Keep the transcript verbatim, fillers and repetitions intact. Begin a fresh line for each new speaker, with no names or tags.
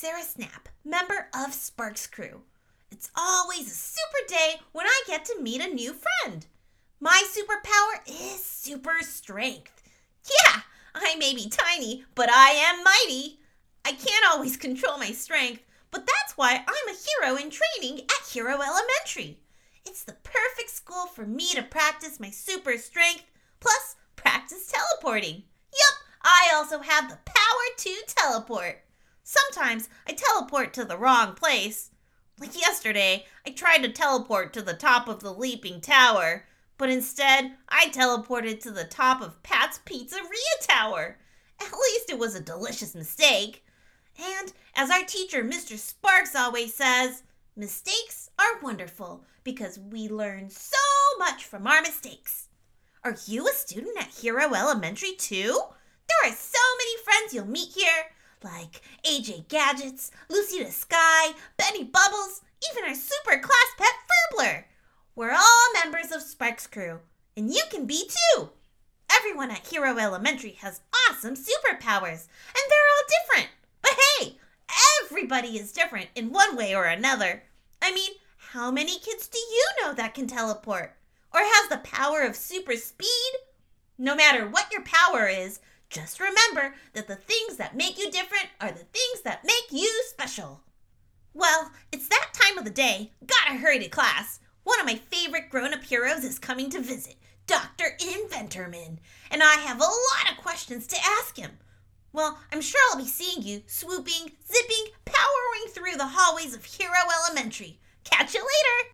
Sarah Snap, member of Sparks Crew. It's always a super day when I get to meet a new friend. My superpower is super strength. Yeah, I may be tiny, but I am mighty. I can't always control my strength, but that's why I'm a hero in training at Hero Elementary. It's the perfect school for me to practice my super strength, plus practice teleporting. Yup, I also have the power to teleport. Sometimes I teleport to the wrong place. Like yesterday, I tried to teleport to the top of the Leaping Tower, but instead I teleported to the top of Pat's Pizzeria Tower. At least it was a delicious mistake. And as our teacher, Mister Sparks, always says, mistakes are wonderful because we learn so much from our mistakes. Are you a student at Hero Elementary too? There are so many friends you'll meet here, like A J Gadgets, Lucy the Sky, Benny Bubbles, even our super class pet Furbler. We're all members of Sparks Crew, and you can be too. Everyone at Hero Elementary has awesome superpowers, and they're all different. But hey, everybody is different in one way or another. I mean, how many kids do you know that can teleport? Or has the power of super speed? No matter what your power is, just remember that the things that make you different are the things that make you special. Well, it's that time of the day. Gotta hurry to class. One of my favorite grown-up heroes is coming to visit, Doctor Inventorman, and I have a lot of questions to ask him. Well, I'm sure I'll be seeing you swooping, zipping, powering through the hallways of Hero Elementary. Catch you later!